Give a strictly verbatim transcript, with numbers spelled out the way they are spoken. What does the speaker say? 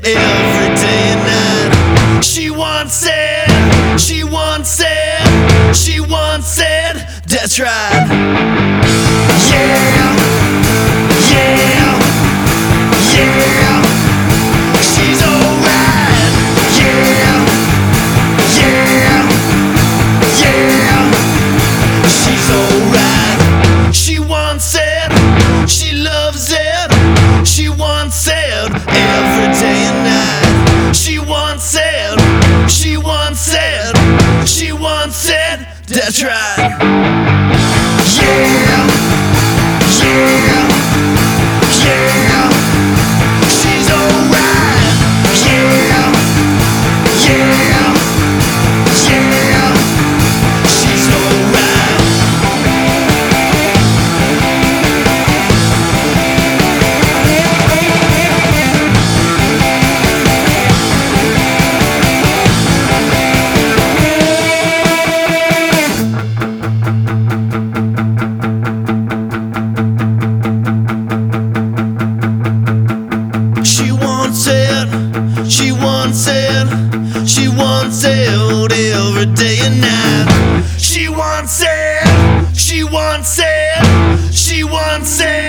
every day and night. She wants it, she wants it, she wants it, that's right. Yeah, yeah, yeah, she's alright. Yeah, yeah, yeah, she's alright. She wants it, she loves it, she wants it every day and night. She wants it, she wants it, she wants it, that's right. Yeah, yeah, yeah, she's alright. Yeah, yeah, yeah, she's alright. She wants it, she wants it, she wants it every day and night. She wants it, she wants it, she wants it.